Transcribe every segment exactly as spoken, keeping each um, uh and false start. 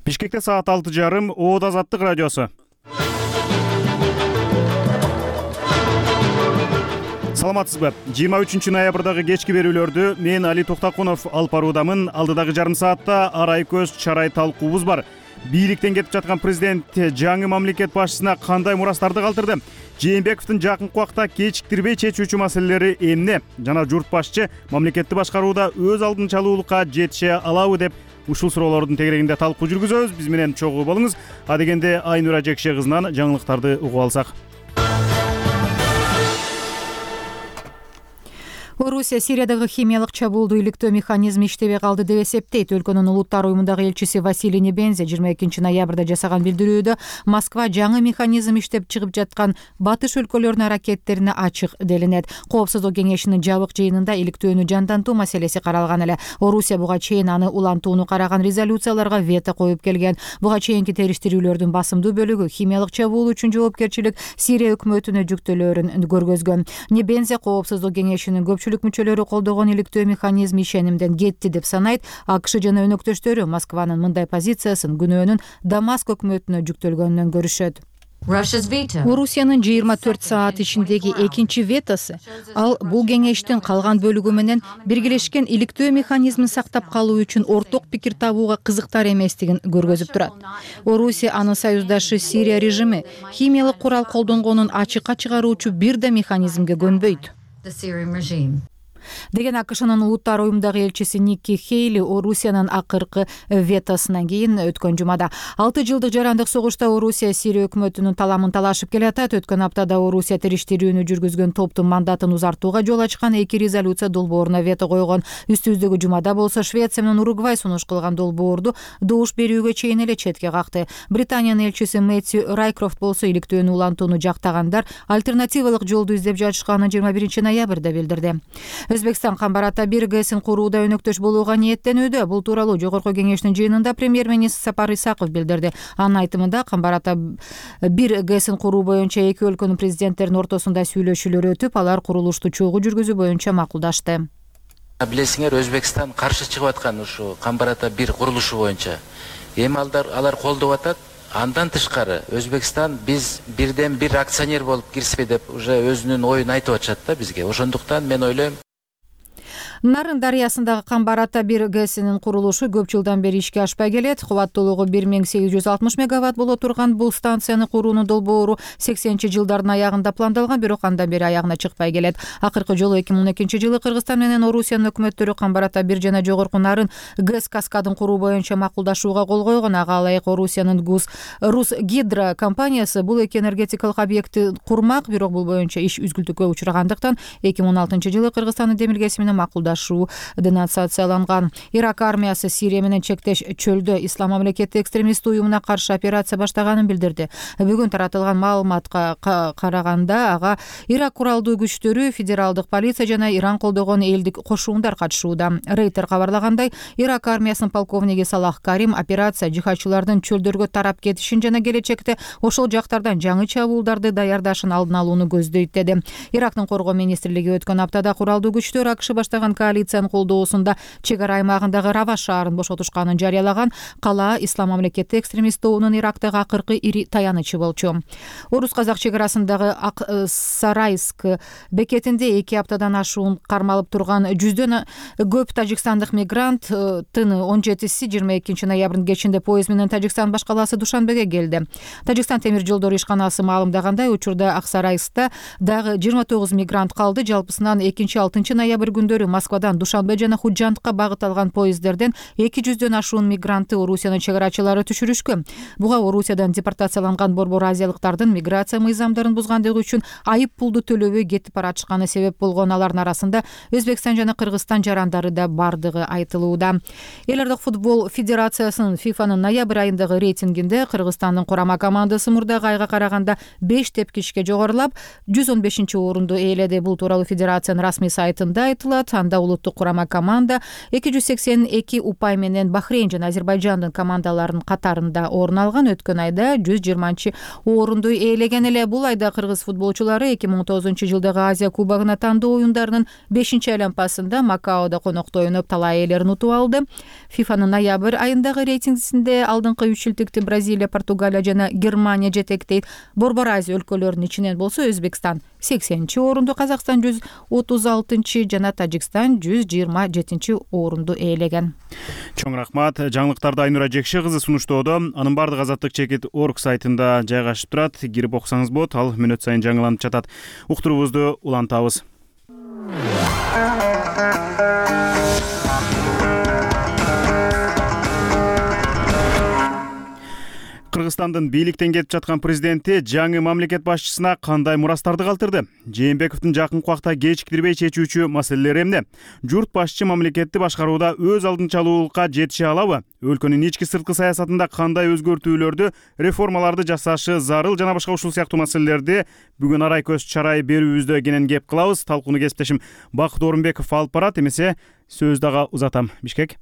Бишкекте саат алты жарым Оот Азаттык радиосу. Саламатсызбы? жыйырма үчүнчү ноябрдагы кечки берүүлөрдү мен Али Токтакунов алып баруудамын. Алдыдагы жарым саатта арай көз чарай талкуубуз бар. Бийликтен кетип жаткан президент жаңы мамлекет башчысына кандай мурастарды калтырды? Жээнбековдун жакынкы убакта кечиктирбей чечүүчү маселелери эмне? Жана журт башчы мамлекетти башкарууда өз алдынчалуулукка жетише алабы деп ушул суроолордун тегерегинде талкуу жүргүзөбүз. Биз менен чогуу болуңуз. Адегенде Айнура Жекше кызынан жаңылыктарды угуп алсак. Орусия Сириядагы химиялык чабуулду иликтөө механизми иштебей калды деп эсептейт. Өлкөнүн улуттар уюмундагы элчиси Василий Небензе жыйырма экинчи ноябрда жасаган билдирүүдө Москва жаңы механизм иштеп чыгып жаткан батыш өлкөлөрүнүн аракеттерине ачык делинет. Коопсуздук кеңешинин жабык жыйынында иликтөөнү жандантуу маселеси каралган эле. Орусия буга чейин аны улантууну караган резолюцияларга вето коюп келген. Буга чейинки териштирүүлөрдүн басымдуу бөлүгү химиялык чабуул үчүн жоопкерчилик Сирия өкмөтүнө жүктөлөөрүн көргөзгөн. Небензе Коопсуздук кеңешинин көпчүлүк мүчөлөрү колдогон иликтөө механизми ишенимден кетти деп санайт. АКШ жана өнөктөштөрү Москванын мындай позициясын күнөөнүн Дамаск өкмөтүнө жүктөлгөнүнөн көрүшөт. Орусиянын жыйырма төрт саат ичиндеги экинчи ветосу ал бул кеңештин калган бөлүгү менен биргелешкен иликтөө механизмин сактап калуу үчүн орток пикир табууга кызыктар эместигин көргөзүп турат. Орусия анын союздашы Сирия режими химиялык курал колдонгонун ачыкка чыгаруучу бир да механизмге көнбөйт деген АКШнын улуттар уюмундагы элчиси Никки Хейли Орусиянын акыркы ветосунан кийин өткөн жумада. алты жылдык жарандык согушта Орусия Сирия өкмөтүнүн таламын талашып келатат. Өткөн аптада Орусия териштирүүнү жүргүзгөн топтун мандатын узартууга жол ачкан эки резолюция долбооруна вето койгон. Үстүбүздөгү жумада болсо Швеция менен Уругвай сунуш кылган долбоорду добуш берүүгө чейин эле четке какты. Британиянын элчиси Мэтью Райкрофт болсо иликтөөнү улантууну жактагандар альтернативалык жолду издеп жатышканын жыйырма биринчи ноябрда билдирди. Өзбекстан Камбарата бир ГЭСин курууда өнөктөш болууга ниеттенүүдө. Бул тууралуу жогорку кеңештин жыйынында премьер-министр Сапар Исаков билдирди. Анын айтымында Камбарата бир ГЭСин куруу боюнча эки өлкөнүн президенттеринин ортосунда сүйлөшүүлөр өтүп, алар курулушту чогуу жүргүзүү боюнча макулдашты. Билесиңер, Өзбекстан каршы чыгып аткан ушу Камбарата бир курулушу боюнча. Эми алар колдоп атат. Андан тышкары Өзбекстан биз бирден бир акционер болуп кирсепи деп уже өзүнүн оюн айтып атышат да бизге. Ошондуктан мен ойлойм, Нарын дарыясындагы Камбарата бир ГЭСинин курулушу көп жылдан бери ишке ашпай келет. Кубаттуулугу бир миң сегиз жүз алтымыш мегаватт боло турган бул станцияны куруунун долбоору сексенинчи жылдардын аягында пландалган, бирок андан бери аягына чыкпай келет. Акыркы жолу эки миң он экинчи жылы Кыргызстан менен Орусиянын өкмөттөрү Камбарата бир жана жогорку Нарын ГЭС каскадын куруу боюнча макулдашууга кол койгон. Ага ылайык Орусиянын Рус Гидро компаниясы бул эки энергетикалык объектти курмак, бирок бул боюнча иш үзгүлтүккө учурагандыктан эки миң он алтынчы жылы Кыргызстандын демилгеси менен макулдашуу денонсацияланган. Ирак армиясы Сирия менен чектеш чөлдө Ислам мамлекети экстремист уюмуна каршы операция баштаганын билдирди. Бүгүн таратылган маалыматка караганда ага Ирак куралдуу күчтөрү, федералдык полиция жана Иран колдогон элдик кошуундар катышууда. Рейтер кабарлагандай, Ирак армиясынын полковниги Салах Карим операция жихадчылардын чөлдөргө тарап кетишин жана келечекте ошол жактардан жаңы чабуулдарды даярдашын алдын алууну көздөйт деди. Ирактын коргоо министрлиги өткөн аптада куралдуу күчтөр АКШ баштаган коалициянын колдоосунда чек ара аймагындагы Раваш шаарын бошотушканын жарыялаган. Кала Ислам мамлекети экстремист тобунун Ирактагы акыркы ири таянычы болчу. Орус-казак чек арасындагы Ак-Сарайск бекетинде эки аптадан ашуун кармалып турган жүздөн көп тажикстандык мигрант тыны он жетиси жыйырма экинчи ноябрдын кечинде поезд менен Тажикстан баш калаасы Душанбеге келди. Тажикстан темир жолдору ишканасы маалымдагандай, учурда Ак-Сарайскта дагы жыйырма тогуз мигрант калды. Жалпысынан экинчи алтынчы ноябрь күндөрү Москвадан Душанбе жана Худжантка багыт алган поездерден эки жүздөн ашуун мигрантты Орусиянын чек арачылары түшүрүшкөн. Буга Орусиядан депортацияланган борбор азиялыктардын миграция мыйзамдарын бузгандыгы үчүн айып пулду төлөбөй кетип баратышканы себеп болгон. Алардын арасында Өзбекстан жана Кыргызстан жарандары да бардыгы айтылууда. Эл аралык футбол федерациясынын ФИФАнын ноябрь айындагы рейтингинде Кыргызстандын курама командасы мурдагы айга караганда беш тепкичке жогорулап жүз он бешинчи орунду ээледи. Бул тууралуу федерациянын расмий сайтында айтылат. Анда финалда улуттук курама команда эки жүз сексен эки упай менен Бахрейн жана Азербайжандын командаларынын катарында орун алган. Өткөн айда жүз жыйырманчы орунду ээлеген эле. Бул айда кыргыз футболчулары эки миң он тогузунчу жылдагы Азия кубогуна тандоо оюндарынын бешинчи айланпасында Макаодо конокто ойноп талай ээлерин утуп алды. фифанын ноябрь айындагы рейтингисинде алдыңкы үч илдикти Бразилия, Португалия жана Германия жетектейт. Борбор Азия өлкөлөрүнүн ичинен болсо Өзбекстан сексенинчи орунду, Казакстан жүз отуз алтынчы жана Тажикстан жүз жыйырма жетинчи орунду ээлеген. Чоң рахмат. Жаңылыктарды Айнура Жекши кызы сунуштоодо. Анын бардык азаттык чекит точка орг сайтында жайгашып турат. Кирип окусаңыз болот. Ал мүнөт сайын жаңыланып жатат. Уктуруубузду улантабыз. Кыргызстандын бийликтен кетип жаткан президенти жаңы мамлекет башчысына кандай мурастарды калтырды? Жээнбековдун жакынкы убакта кечиктирбей чечүүчү маселелери эмне? Журт башчы мамлекетти башкарууда өз алдынчалуулукка жетише алабы? Өлкөнүн ички сырткы саясатында кандай өзгөртүүлөрдү, реформаларды жасашы зарыл жана башка ушул сыяктуу маселелерди бүгүн арай көз чарай берүүбүздө кенен кеп кылабыз. Талкууну кесиптешим Бакыт Орунбеков алып барат, эмесе сөз дагы узатам. Бишкек.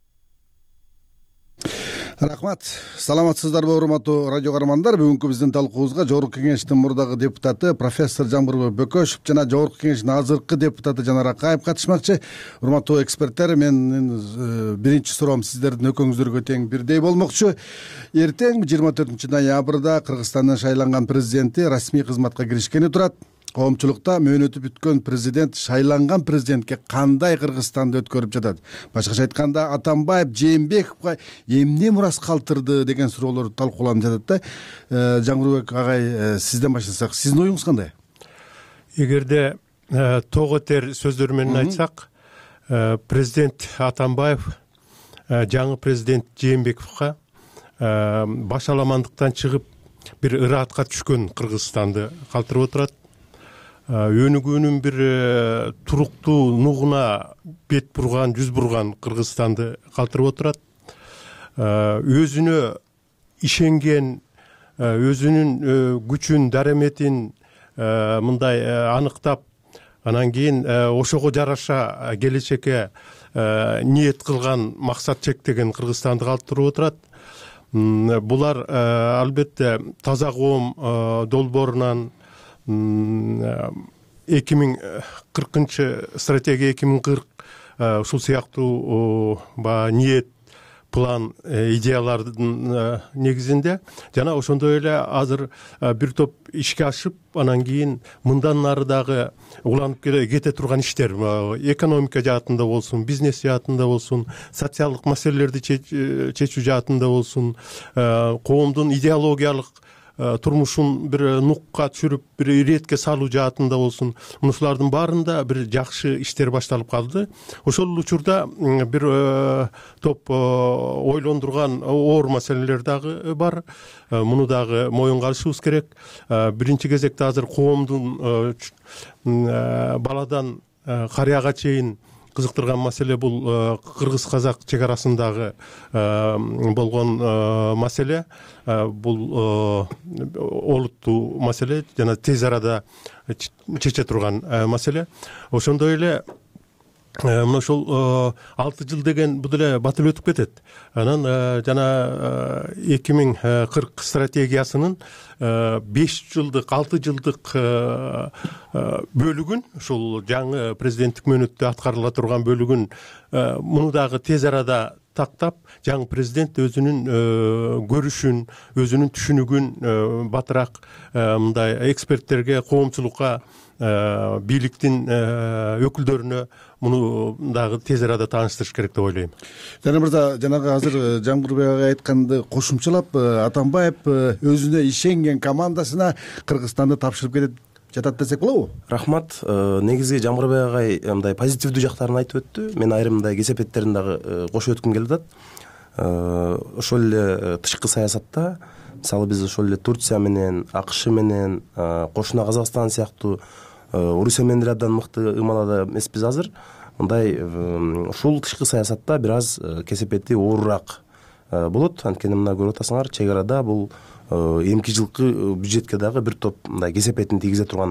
Рахмат. Саламатсыздарбы, урматтуу радио каармандар. Бүгүнкү биздин талкуубузга Жогорку Кеңештин мурдагы депутаты профессор Жамбырбек Бөкөшев жана Жогорку Кеңештин азыркы депутаты Жанар Акаев катышмакчы. Урматтуу эксперттер, менин биринчи суроом сиздердин өкөңүздөргө тең бирдей болмокчу. Эртең жыйырма төртүнчү ноябрда Кыргызстандын шайланган президенти расмий кызматка киришкени турат. Коомчулукта мөөнөтү бүткөн президент шайланган президентке кандай Кыргызстанды өткөрүп жатат? Башкача айтканда, Атамбаев Жээнбековго эмне мурас калтырды деген суроолор талкууланып жатат да. Жаңырбек агай, сизден баштасак, сиздин оюңуз кандай? Эгерде тоо кетер сөздөр менен айтсак, президент Атамбаев жаңы президент Жээнбековго башаламандыктан чыгып бир ыраатка түшкөн Кыргызстанды калтырып отурат. Өнүгүүнүн бир туруктуу нугуна бет бурган, жүз бурган Кыргызстанды калтырып отурат. Өзүнө ишенген, өзүнүн күчүн, дараметин мындай аныктап, анан кийин ошого жараша келечекке ниет кылган, максат чектеген Кыргызстанды калтырып отурат. Булар албетте таза коом долбоорунан эки миң кыркынчы стратегия эки миң кырк ушул сыяктуу ниет, план, идеялардын негизинде жана ошондой эле азыр бир топ ишке ашып, анан кийин мындан нары дагы уланып кете турган иштер, экономика жаатында болсун, бизнес жаатында болсун, социалдык маселелерди чечүү жаатында болсун, коомдун идеологиялык турмушун бир нукка түшүрүп, бир иретке салуу жаатында болсун, мушулардын баарында бир жакшы иштер башталып калды. Ошол учурда бир топ ойлондурган оор маселелер дагы бар. Муну дагы моюнга алышыбыз керек. Биринчи кезекте азыр коомдун баладан карыяга чейин кызыктырган маселе бул кыргыз-казак чек арасындагы болгон маселе. Бул олуттуу маселе жана тез арада чече турган маселе. Ошондой эле мына ошол алты жыл деген бул эле батыл өтүп кетет. Анан жана эки миң кырк стратегиясынын беш жылдык, алты жылдык бөлүгүн, ушул жаңы президенттик мөөнөттө аткарыла турган бөлүгүн муну дагы тез арада тактап, жаңы президент өзүнүн көрүшүн, өзүнүн түшүнүгүн батыраак мындай эксперттерге, коомчулукка, бийликтин өкүлдөрүнө муну дагы тез арада тааныштырыш керек деп ойлойм. Жана мырза, жанагы азыр Жаңгырбек агай айтканды кошумчалап, Атамбаев өзүнө ишенген командасына Кыргызстанды тапшырып кетет жатат десек болобу? Рахмат. Негизги Жамбырбек агай мындай позитивдүү жактарын айтып өттү. Мен айрым мындай кесепеттерин дагы кошуп өткүм келип атат. Ошол эле тышкы саясатта, мисалы биз ошол эле Турция менен, АКШ менен, кошуна Казакстан сыяктуу Орусия менен деле абдан мыкты ымалада эмеспиз азыр. Мындай ушул тышкы саясатта бир аз кесепети оорураак болот. Анткени мына көрүп атасыңар, чек арада бул эмки жылкы бюджетке дагы бир топ мындай кесепетин тийгизе турган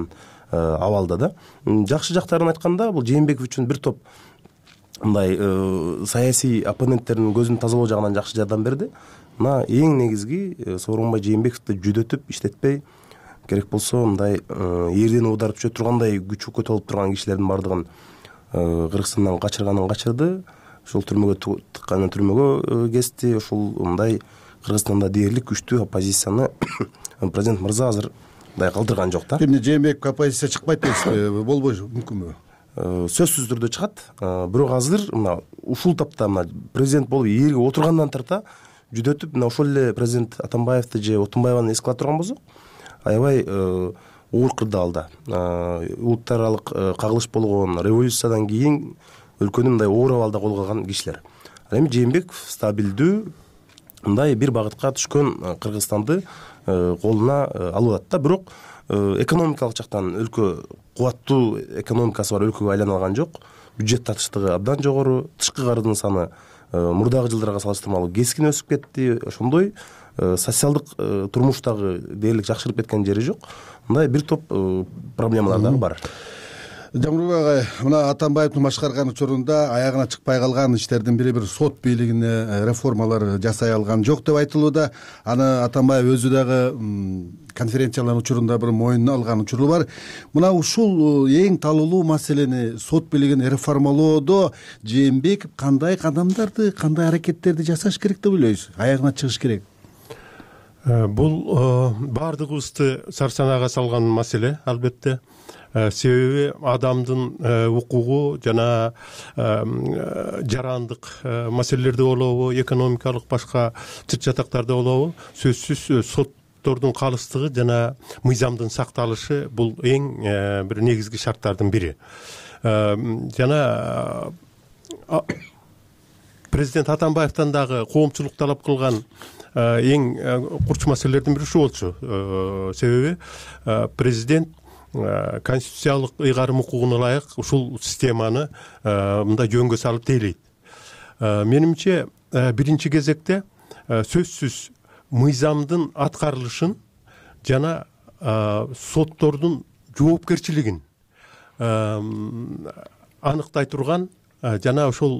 абалда да. Жакшы жактарын айтканда, бул Жээнбеков үчүн бир топ мындай саясий оппоненттердин көзүн тазалоо жагынан жакшы жардам берди. Мына эң негизги Сооронбай Жээнбековду жүдөтүп иштетпей, керек болсо мындай эрден ударып түшө тургандай күчү көтө алып турган кишилердин бардыгын Кыргызстандан качырганын качырды. Ошол түрмөгө тыкканын түрмөгө кести. Ошол мындай Кыргызстанда дээрлик күчтүү оппозицияны президент мырза азыр мындай калтырган жок да. Эмне Жээнбеков оппозиция чыкпайт дейсизби? Болбойбу, мүмкүнбү? Сөзсүз түрдө чыгат. Бирок азыр мына ушул тапта мына президент болуп ээрге отургандан тарта жүдөтүп, мына ошол эле президент Атамбаевди же Отунбаеваны эске ала турган болсок, аябай оор кырдаалда улуттар аралык кагылыш болгон революциядан кийин өлкөнү мындай оор абалда колго алган кишилер. Ал эми Жээнбеков стабилдүү мындай бир багытка түшкөн Кыргызстанды колуна алып атат да. Бирок экономикалык жактан өлкө кубаттуу экономикасы бар өлкөгө айлана алган жок. Бюджет татыштыгы абдан жогору, тышкы кардын саны мурдагы жылдарга салыштырмалуу кескин өсүп кетти. Ошондой социалдык турмуштагы дээрлик жакшырып кеткен жери жок. Мындай бир топ проблемалар дагы бар. Жамбырбек агай, мына Атамбаевдин башкарган учурунда аягына чыкпай калган иштердин бири бир сот бийлигине реформалар жасай алган жок деп айтылууда. Аны Атамбаев өзү дагы конференциялардын учурунда бир моюнуна алган учуру бар. Мына ушул эң талуулуу маселени сот бийлигин реформалоодо Жээнбеков кандай кадамдарды, кандай аракеттерди жасаш керек деп ойлойсуз? Аягына чыгыш керек. Бул баардыгыбызды сарсанага салган маселе, албетте. Себеби адамдын укугу жана жарандык маселелерде болобу, экономикалык башка чыт жатактарда болобу, сөзсүз соттордун калыстыгы жана мыйзамдын сакталышы бул эң бир негизги шарттардын бири. Жана президент Атамбаевтан дагы коомчулук талап кылган эң курч маселелердин бири ушул болчу. Себеби президент конституциялык ыйгарым укугуна ылайык ушул системаны мындай жөнгө салып тейлейт. Менимче биринчи кезекте сөзсүз мыйзамдын аткарылышын жана соттордун жоопкерчилигин аныктай турган жана ошол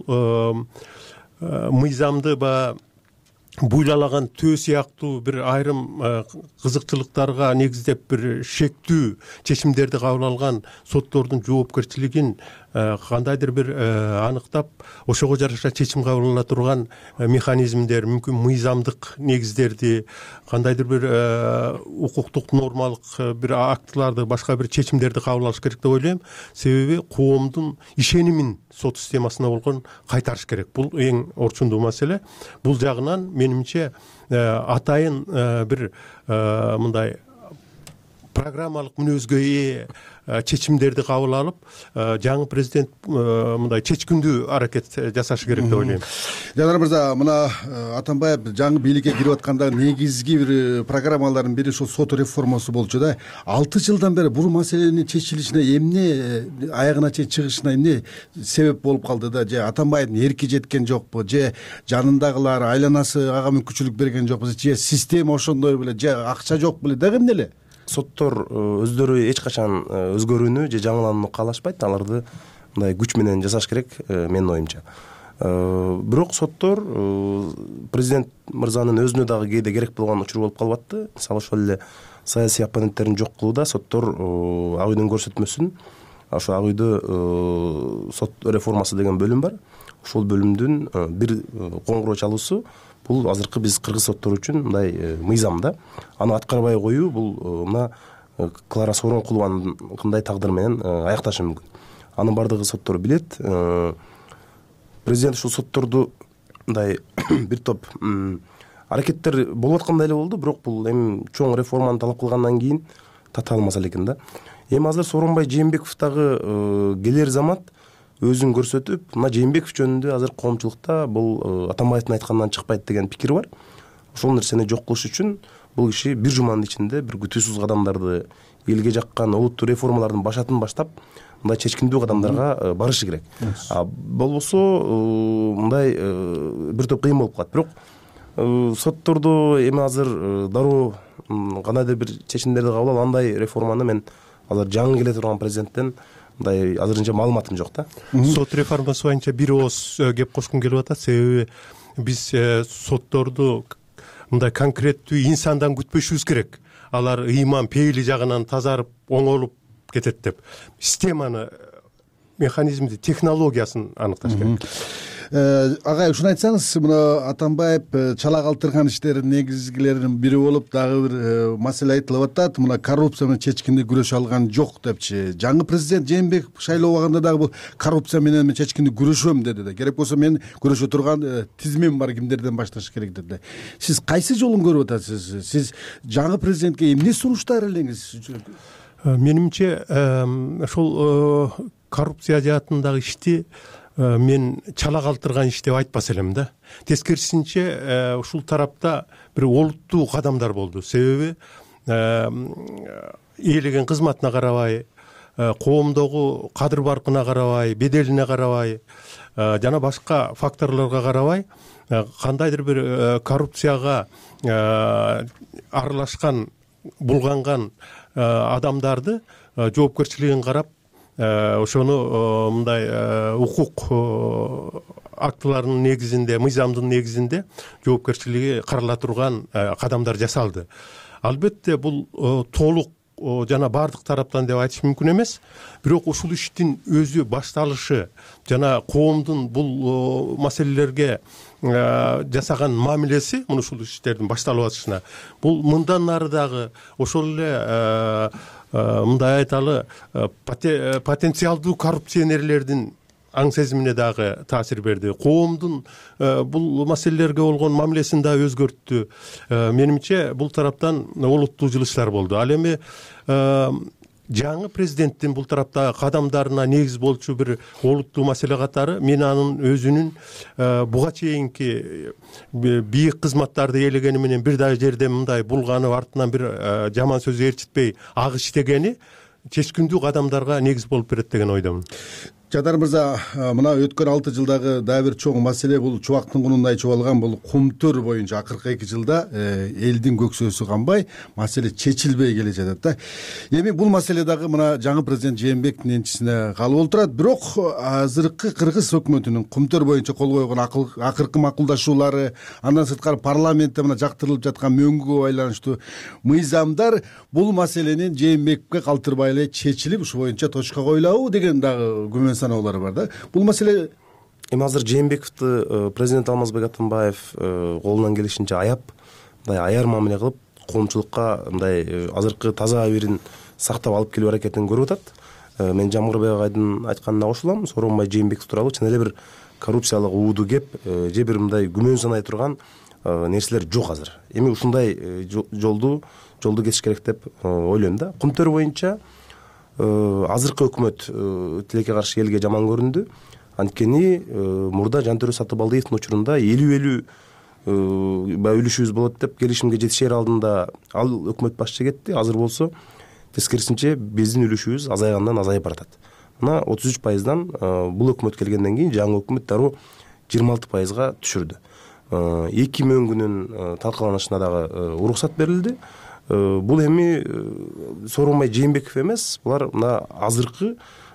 мыйзамды ба буйлаган төө сыяктуу бир айрым кызыкчылыктарга негиздеп бир шектүү чечимдерди кабыл алган соттордун жоопкерчилигин кандайдыр бир аныктап, ошого жараша чечим кабыл ала турган механизмдер, мүмкүн мыйзамдык негиздерди, кандайдыр бир укуктук нормалык бир актыларды, башка бир чечимдерди кабыл алыш керек деп ойлойм. Себеби коомдун ишенимин сот системасына болгон кайтарыш керек. Бул эң орчундуу маселе. Бул жагынан менимче атайын бир мындай программалык мүнөзгө ээ чечимдерди кабыл алып, жаңы президент мындай чечкиндүү аракет жасашы керек деп ойлойм. Жанар мырза, мына Атамбаев жаңы бийликке кирип атканда негизги бир программалардын бири ушул сот реформасы болчу да. алты жылдан бери бул маселенин чечилишине эмне аягына чейин чыгышына эмне себеп болуп калды да? Же Атамбаевдин эрки жеткен жокпу, же жанындагылар, айланасы ага мүмкүнчүлүк берген жокпу, же система ошондой беле, же акча жок беле, дагы эмне эле? Соттор өздөрү эч качан өзгөрүүнү же жаңыланууну каалашпайт. Аларды мындай күч менен жасаш керек, менин оюмча. Бирок соттор президент мырзанын өзүнө дагы кээде керек болгон учур болуп калып атты. Мисалы ошол эле саясий оппоненттерин жок кылууда соттор ак үйдүн көрсөтмөсүн, ошо ак үйдө сот реформасы деген бөлүм бар. Ошол бөлүмдүн бир коңгуроо чалуусу бул азыркы биз кыргыз соттору үчүн мындай мыйзам да. Аны аткарбай коюу бул мына Клара Сооронкулованын кандай тагдыр менен аякташы мүмкүн. Анын бардыгы соттор билет. Президент ушул сотторду мындай бир топ аракеттер болуп аткандай эле болду, бирок бул эми чоң реформаны талап кылгандан кийин тата алмаса экен да. Эми азыр Сооронбай Жээнбеков дагы келер замат өзүн көрсөтүп, мына Жээнбеков жөнүндө азыр коомчулукта бул Атамбаевдин айтканынан чыкпайт деген пикир бар. Ошол нерсени жок кылыш үчүн бул киши бир жуманын ичинде бир күтүүсүз кадамдарды, элге жаккан олуттуу реформалардын башатын баштап, мындай чечкиндүү кадамдарга барышы керек. А болбосо мындай бир топ кыйын болуп калат. Бирок сотторду эми азыр дароо кандайдыр бир чечимдерди кабыл алып, андай реформаны мен азыр жаңы келе турган президенттен мындай азырынча маалыматым жок да. Сот реформасы боюнча бир ооз кеп кошкум келип атат. Себеби биз сотторду мындай конкреттүү инсандан күтпөшүбүз керек. Алар ыйман пейили жагынан тазарып оңолуп кетет деп. Системаны, механизмди, технологиясын аныкташ керек. Агай, ушуну айтсаңыз, мына Атамбаев чала калтырган иштердин негизгилеринин бири болуп дагы бир маселе айтылып атат. Мына коррупция менен чечкиндей күрөшө алган жок депчи. Жаңы президент Жээнбеков шайлоо убагында дагы бул коррупция менен мен чечкиндей күрөшөм деди да. Керек болсо мен күрөшө турган тизмем бар, кимдерден башташ керек деди. Сиз кайсы жолун көрүп атасыз? Сиз жаңы президентке эмне сунуштар элеңиз? Менимче ошол коррупция жаатындагы ишти мен чала калтырган иш деп айтпас элем да. Тескерисинче ушул тарапта бир олуттуу кадамдар болду. Себеби ээлеген кызматына карабай, коомдогу кадыр баркына карабай, беделине карабай жана башка факторлорго карабай кандайдыр бир коррупцияга аралашкан, булганган адамдарды жоопкерчилигин карап ошону мындай укук актыларынын негизинде, мыйзамдын негизинде жоопкерчилиги карала турган кадамдар жасалды. Албетте бул толук жана бардык тараптан деп айтыш мүмкүн эмес. Бирок ушул иштин өзү башталышы жана коомдун бул маселелерге жасаган мамилеси, мына ушул иштердин башталып атышына, бул мындан нары дагы ошол эле мындай айталы потенциалдуу коррупционерлердин аң сезимине дагы таасир берди. Коомдун бул маселелерге болгон мамилесин да өзгөрттү. Менимче бул тараптан олуттуу жылыштар болду. Ал эми жаңы президенттин бул тараптагы кадамдарына негиз болчу бир олуттуу маселе катары мен анын өзүнүн буга чейинки бийик кызматтарды ээлегени менен бир да жерде мындай булганып артынан бир жаман сөз ээрчитпей ак иштегени чечкиндүү кадамдарга негиз болуп берет деген ойдомун. Жадар мырза, мына өткөн алты жылдагы дагы бир чоң маселе бул чубактын кунундай чубалган бул кумтөр боюнча акыркы эки жылда элдин көксөсү канбай, маселе чечилбей келе жатат да. Эми бул маселе дагы мына жаңы президент Жээнбековдун энчисине калып отурат. Бирок азыркы Кыргыз өкмөтүнүн кумтөр боюнча кол койгон акыркы макулдашуулары, андан сырткары парламентте мына жактырылып жаткан мөңгүгө байланыштуу мыйзамдар бул маселенин Жээнбековге калтырбай эле чечилип, ушу боюнча точка коюлабы деген дагы күмөн саноолор бар да. Бул маселе эми азыр Жээнбековду президент Алмазбек Атамбаев колунан келишинче аяп, мындай аяр мамиле кылып, коомчулукка мындай азыркы таза абийирин сактап алып келүү аракетин көрүп атат. Мен Жамгырбек агайдын айтканына кошулам. Сооронбай Жээнбеков тууралуу чын эле бир коррупциялык ууду кеп, же бир мындай күмөн санай турган нерселер жок азыр. Эми ушундай жолду жолду кесиш керек деп ойлойм да. Кумтөр боюнча азыркы өкмөт тилекке каршы элге жаман көрүндү. Анткени мурда Жантөрө Сатыбалдиевдин учурунда элүү элүү үлүшүбүз болот деп келишимге жетишер алдында ал өкмөт башчы кетти. Азыр болсо тескерисинче биздин үлүшүбүз азайгандан азайып баратат. Мына отуз үч пайыздан бул өкмөт келгенден кийин жаңы өкмөт дароо жыйырма алты пайызга түшүрдү. Эки мөңгүнүн талкаланышына дагы уруксат берилди. Бул эми Сооронбай Жээнбеков эмес, булар мына азыркы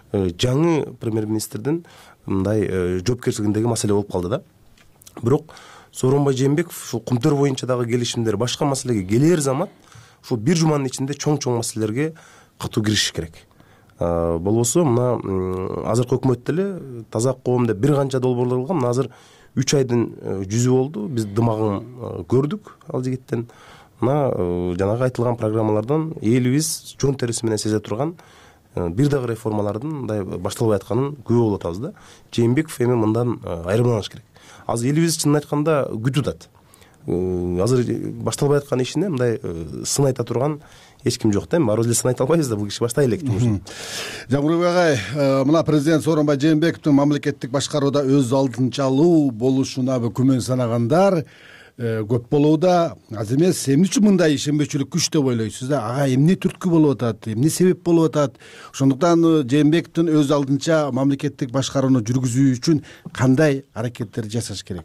жаңы премьер-министрдин мындай жоопкерчилигиндеги маселе болуп калды да. Бирок Сооронбай Жээнбеков ушул кумтөр боюнча дагы келишимдер, башка маселеге келер замат ушул бир жуманын ичинде чоң-чоң маселелерге катуу киришиш керек. Болбосо мына азыркы өкмөт деле таза коом деп бир канча долбоорлор кылган. Мына азыр үч айдын жүзү болду. Биз дымагын көрдүк ал жигиттен. Мына жанагы айтылган программалардан элибиз жон териси менен сезе турган бир дагы реформалардын мындай башталбай атканын күбө болуп атабыз да. Жээнбеков эми мындан айырмаланыш керек. Азыр элибиз чынын айтканда күтүп атат. Азыр башталбай аткан ишине мындай сын айта турган эч ким жок да. Баары эле сын айта албайбыз да, бул киши баштай элек. Жамгырбек агай, мына президент Сооронбай Жээнбековдун мамлекеттик башкарууда өз алдынчалуу болушуна күмөн санагандар көп болууда. Аз эмес, эмне үчүн мындай ишенбечүлүк күч деп ойлойсуз да? Ага эмне түрткү болуп атат? Эмне себеп болуп атат? Ошондуктан Жээнбековдун өз алдынча мамлекеттик башкарууну жүргүзүү үчүн кандай аракеттер жасаш керек?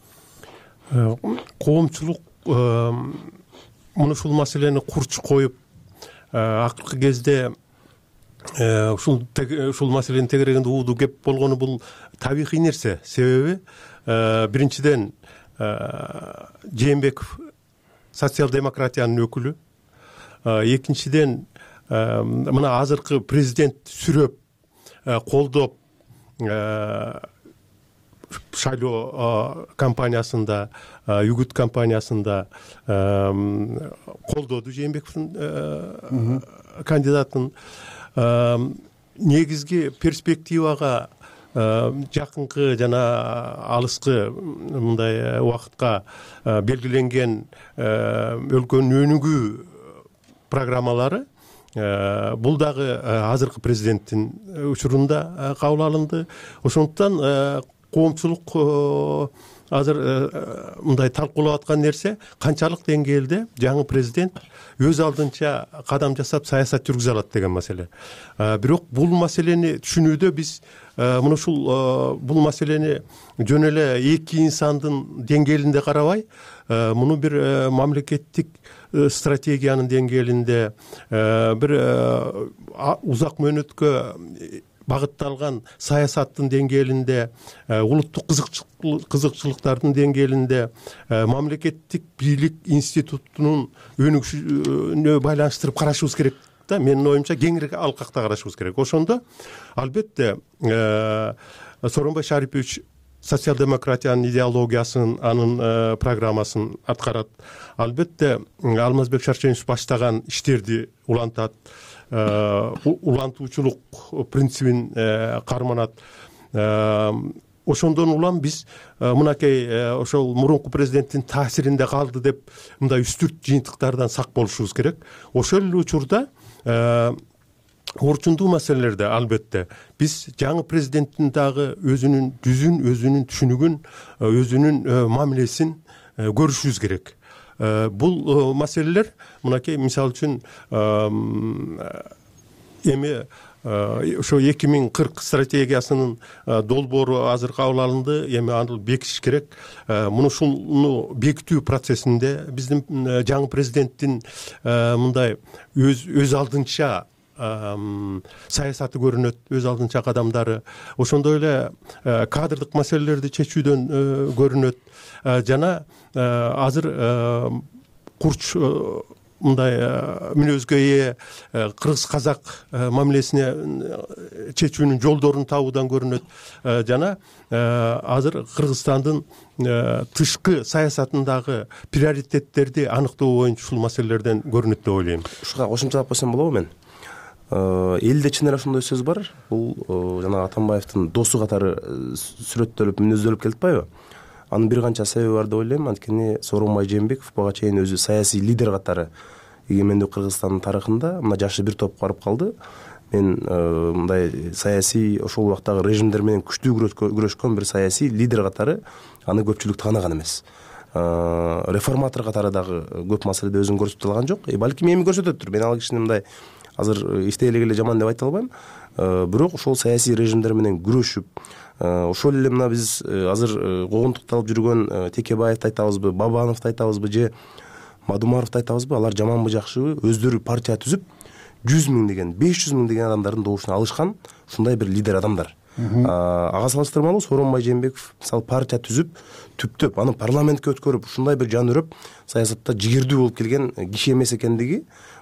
Коомчулук муну ушул маселени курч коюп, акыркы кезде ушул ушул маселенин тегерегинде ууду кеп болгону бул табигый нерсе. Себеби биринчиден Жээнбеков социал демократиянын өкүлү, экинчиден мына азыркы президент сүрөп колдоп шайлоо кампаниясында, үгүт кампаниясында колдоду Жээнбековдун кандидатын. Негизги перспективага жакынкы жана алыскы мындай убакытка белгиленген өлкөнүн өнүгүү программалары бул дагы азыркы президенттин учурунда кабыл алынды. Ошондуктан коомчулук азыр мындай талкуулап аткан нерсе канчалык деңгээлде жаңы президент өз алдынча кадам жасап саясат жүргүзө алат деген маселе. Бирок бул маселени түшүнүүдө биз мына ушул бул маселени жөн эле эки инсандын деңгээлинде карабай, муну бир мамлекеттик стратегиянын деңгээлинде, бир узак мөөнөткө багытталган саясаттын деңгээлинде, улуттук кызыкчылыктардын деңгээлинде, мамлекеттик бийлик институтунун өнүгүшүнө байланыштырып карашыбыз керек да. Менин оюмча кеңири алкакта карашыбыз керек. Ошондо албетте Сооронбай Шарипович социал демократиянын идеологиясын, анын программасын аткарат. Албетте Алмазбек Шарченович баштаган иштерди улантат, улантуучулук принцибин карманат. Ошондон улам биз мынакей ошол мурунку президенттин таасиринде калды деп мындай үстүрт жыйынтыктардан сак болушубуз керек. Ошол эле учурда орчундуу маселелерде албетте биз жаңы президенттин дагы өзүнүн жүзүн, өзүнүн түшүнүгүн, өзүнүн мамилесин көрүшүбүз керек. Бул маселелер мынакей мисалы үчүн эми ошо эки миң кырк стратегиясынын долбоору азыр кабыл алынды. Эми аны бекитиш керек. Муну ушуну бекитүү процессинде биздин жаңы президенттин мындай өз өз алдынча саясаты көрүнөт, өз алдынча кадамдары. Ошондой эле кадрдык маселелерди чечүүдөн көрүнөт. Жана азыр курч мындай мүнөзгө ээ кыргыз казак мамилесине чечүүнүн жолдорун табуудан көрүнөт. Жана азыр Кыргызстандын тышкы саясатындагы приоритеттерди аныктоо боюнча ушул маселелерден көрүнөт деп ойлойм. Ушуга кошумчалап койсом болобу мен? Элде чын эле ошондой сөз бар. Бул жана Атамбаевдин досу катары сүрөттөлүп, мүнөздөлүп келип атпайбы? Анын бир канча себеби бар деп ойлойм. Анткени Сооронбай Жээнбеков буга чейин өзү саясий лидер катары эгемендүү Кыргызстандын тарыхында мына жашы бир топ барып калды. Мен мындай саясий ошол убактагы режимдер менен күчтүү күрөшкөн бир саясий лидер катары аны көпчүлүк тааныган эмес. Реформатор катары дагы көп маселеде өзүн көрсөтө алган жок. Балким эми көрсөтөттүр. Мен ал кишини мындай азыр иштей эле жаман деп айта албайм. Бирок ошол саясий режимдер менен күрөшүп, ошол эле мына биз азыр куугунтукталып жүргөн Текебаевди айтабызбы, Бабановду айтабызбы же Мадумаровду айтабызбы, алар жаманбы жакшыбы өздөрү партия түзүп жүз миң деген, беш жүз миң деген адамдардын добушуна алышкан ушундай бир лидер адамдар. Ага салыштырмалуу Сооронбай Жээнбеков мисалы партия түзүп, түптөп аны парламентке өткөрүп, ушундай бир жан үрөп саясатта жигердүү болуп келген киши эмес экендиги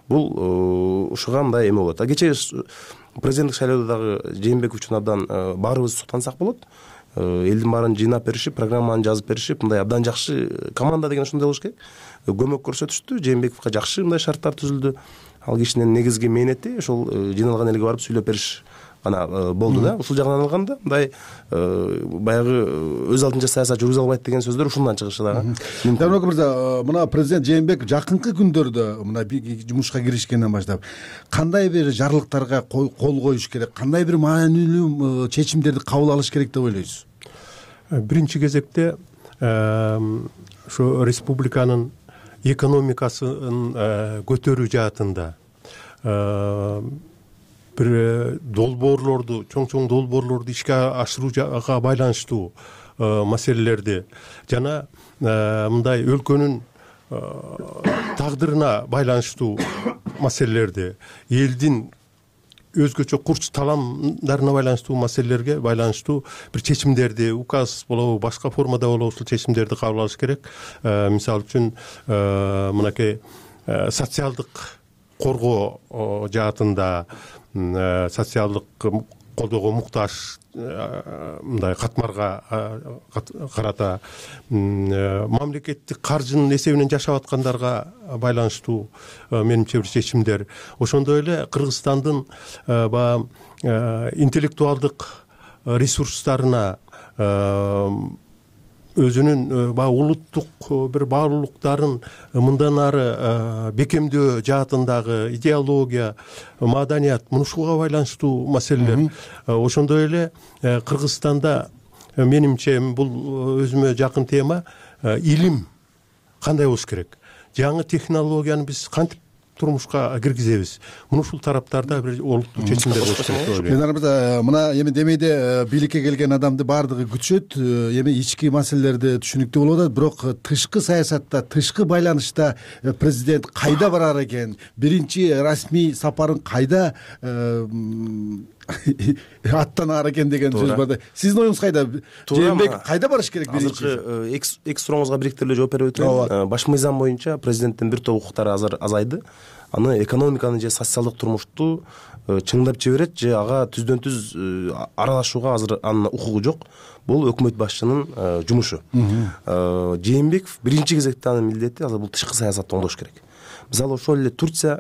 бул ушуга мындай эме болот. Кечээ президенттик шайлоодо дагы Жээнбеков үчүн абдан баарыбыз суктансак болот. Элдин баарын жыйнап беришип, программаны жазып беришип, мындай абдан жакшы команда деген ошондой болуш керек. Көмөк көрсөтүштү. Жээнбековго жакшы мындай шарттар түзүлдү. Ал кишинин негизги мээнети ошол жыйналган элге барып сүйлөп бериш гана болду да. Ушул жагынан алганда мындай баягы өз алдынча саясат жүргүзө албайт деген сөздөр ушундан чыгышы дагы. Жээнбеков мырза, мына президент Жээнбеков жакынкы күндөрдө мына жумушка киришкенден баштап кандай бир жарлыктарга кол коюш керек, кандай бир маанилүү чечимдерди кабыл алыш керек деп ойлойсуз? Биринчи кезекте ошо республиканын экономикасын көтөрүү жаатында бир долбоорлорду, чоң-чоң долбоорлорду ишке ашырууга байланыштуу маселелерди жана мындай өлкөнүн тагдырына байланыштуу маселелерди, элдин өзгөчө курч таламдарына байланыштуу маселелерге байланыштуу бир чечимдерди указ болобу башка формада болобу ушул чечимдерди кабыл алыш керек. Мисалы үчүн мынакей социалдык коргоо жаатында социалдык колдоого муктаж мындай катмарга карата мамлекеттик каржынын эсебинен жашап аткандарга байланыштуу менимче бир чечимдер. Ошондой эле Кыргызстандын баягы интеллектуалдык ресурстарына өзүнүн баягы улуттук бир баалуулуктарын мындан ары бекемдөө жаатындагы идеология, маданият мушуга байланыштуу маселелер. Ошондой эле Кыргызстанда менимче бул өзүмө жакын тема илим кандай болуш керек, жаңы технологияны биз кантип турмушка киргизебиз. Муну ушул тараптарда бир олуттуу чечимдер болуш керек деп ойлойм. Мен арбада мына эми демейде бийликке келген адамды баардыгы күтүшөт, эми ички маселелерди түшүнүктүү болуп атат, бирок тышкы саясатта, тышкы байланышта президент кайда барар экен, биринчи расмий сапарын кайда аттанаар экен деген сөз бар да. Сиздин оюңуз кайда? Жээнбеков кайда барыш керек биринчи? Азыркы эки сурооңузга бириктириле жооп берип өтөйүн. Баш мыйзам боюнча президенттин бир топ укуктары азыр азайды. Аны экономиканы же социалдык турмушту чыңдап жиберет же ага түздөн түз аралашууга азыр анын укугу жок. Бул өкмөт башчынын жумушу. Жээнбеков биринчи кезекте анын милдети азыр бул тышкы саясатты оңдош керек. Мисалы ошол эле Турция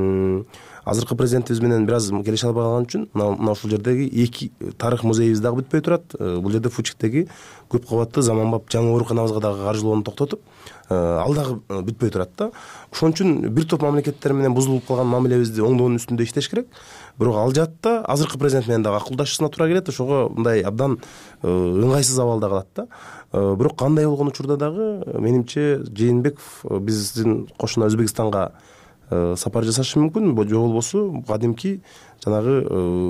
азыркы президентибиз менен бир аз келише албай калган үчүн мына ушул жердеги эки тарых музейибиз дагы бүтпөй турат. Бул жерде Фучиктеги көп кабаттуу заманбап жаңы ооруканабызга дагы каржылоону токтотуп, ал дагы бүтпөй турат да. Ошон үчүн бир топ мамлекеттер менен бузулуп калган мамилебизди оңдоонун үстүндө иштеш керек. Бирок ал жаатта азыркы президент менен дагы акылдашуусуна туура келет. Ошого мындай абдан ыңгайсыз абалда калат да. Бирок кандай болгон учурда дагы менимче Жээнбеков биздин кошуна Өзбекстанга сапар жасашы мүмкүн, же болбосо кадимки жанагы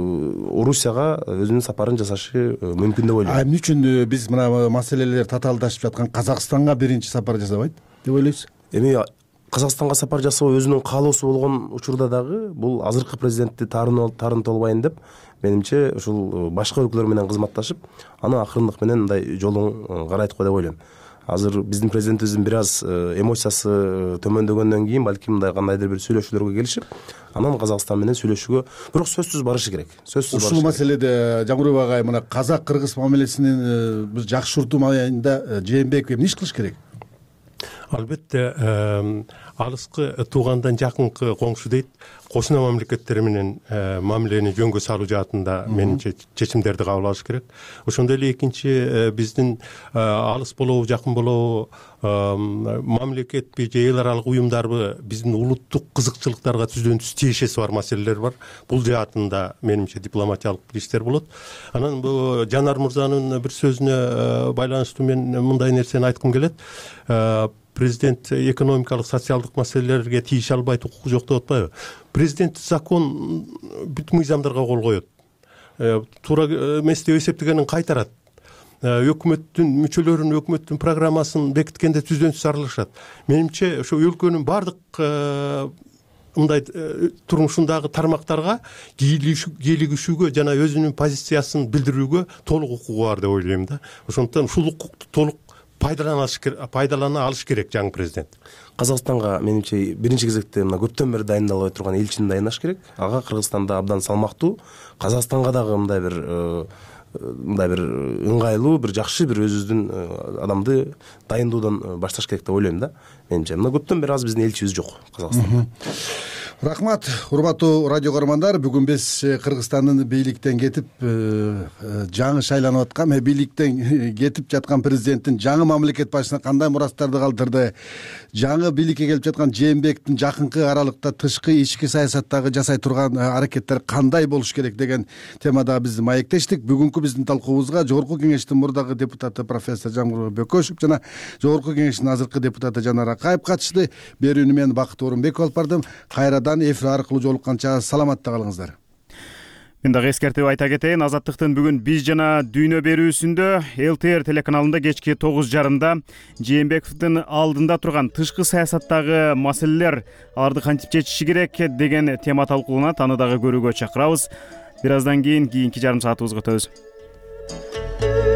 Орусияга өзүнүн сапарын жасашы мүмкүн деп ойлойм. А эмне үчүн биз мына маселелер татаалдашып жаткан Казакстанга биринчи сапар жасабайт деп ойлойсуз? Эми Казакстанга сапар жасоо өзүнүн каалоосу болгон учурда дагы бул азыркы президентти таарынтып албайын деп менимче ушул башка өлкөлөр менен кызматташып, аны акырындык менен мындай жолун карайт го деп ойлойм. Азыр биздин президентибиздин бир аз эмоциясы төмөндөгөндөн кийин балким мындай кандайдыр бир сүйлөшүүлөргө келишип, анан Казакстан менен сүйлөшүүгө, бирок сөзсүз барышы керек. Сөзсүз ушул маселеде Жамбырбек агай мына казак-кыргыз мамилесинин бир жакшыртуу маалында Жээнбеков эмне иш кылыш керек? Албетте алыскы туугандан жакынкы коңшу дейт. Кошуна мамлекеттер менен мамилени жөнгө салуу жаатында менимче чечимдерди кабыл алыш керек. Ошондой эле экинчи биздин алыс болобу, жакын болобу мамлекетпи же эл аралык уюмдарбы биздин улуттук кызыкчылыктарга түздөн түз тиешеси бар маселелер бар. Бул жаатында менимче дипломатиялык иштер болот. Анан бул Жанар мырзанын бир сөзүнө байланыштуу мен мындай нерсени айткым келет. Президент экономикалык, социалдык маселелерге тийише албайт, укугу жок деп атпайбы? Президент закон бүт мыйзамдарга кол коет. Туура эмес деп эсептегенин кайтарат. Өкмөттүн мүчөлөрүн, өкмөттүн программасын бекиткенде түздөн түз аралашат. Менимче ошо өлкөнүн бардык мындай турмушундагы тармактарга кийлигишүүгө жана өзүнүн позициясын билдирүүгө толук укугу бар деп ойлойм да. Ошондуктан ушул укукту толук пайдалана алыш керек жаңы президент. Казакстанга менимче биринчи кезекте мына көптөн бери дайындалбай турган элчини дайындаш керек. Ага Кыргызстанда абдан салмактуу, Казакстанга дагы мындай бир мындай бир ыңгайлуу, бир жакшы бир өзүбүздүн адамды дайындоодан башташ керек деп ойлойм да. Менимче мына көптөн бери аз биздин элчибиз жок Казакстанда. Рахмат, урматтуу радио көрөрмандар. Бүгүн биз Кыргызстандын бийликтен кетип жаңы шайланып аткан, бийликтен кетип жаткан президенттин жаңы мамлекет башчысына кандай мурастарды калтырды, жаңы бийликке келип жаткан Жээнбековдун жакынкы аралыкта тышкы ички саясаттагы жасай турган аракеттер кандай болуш керек деген темада биз маектештик. Бүгүнкү биздин талкуубузга Жогорку Кеңештин мурдагы депутаты профессор Жамбырбек Бөкөшев жана Жогорку Кеңештин азыркы депутаты Жанар Акаев катышты. Берүүнү мен Бакыт Орунбеков алып бардым. Кайрадан эфир аркылуу жолукканча саламатта калыңыздар. Мен дагы эскертип айта кетейин, Азаттыктын бүгүн Биз жана Дүйнө берүүсүндө эл ти эр телеканалында кечки тогуз жарымда Жээнбековдун алдында турган тышкы саясаттагы маселелер, аларды кантип чечиши керек деген тема талкууланат. Аны дагы көрүүгө чакырабыз. Бир аздан кийин кийинки жарым саатыбызга өтөбүз.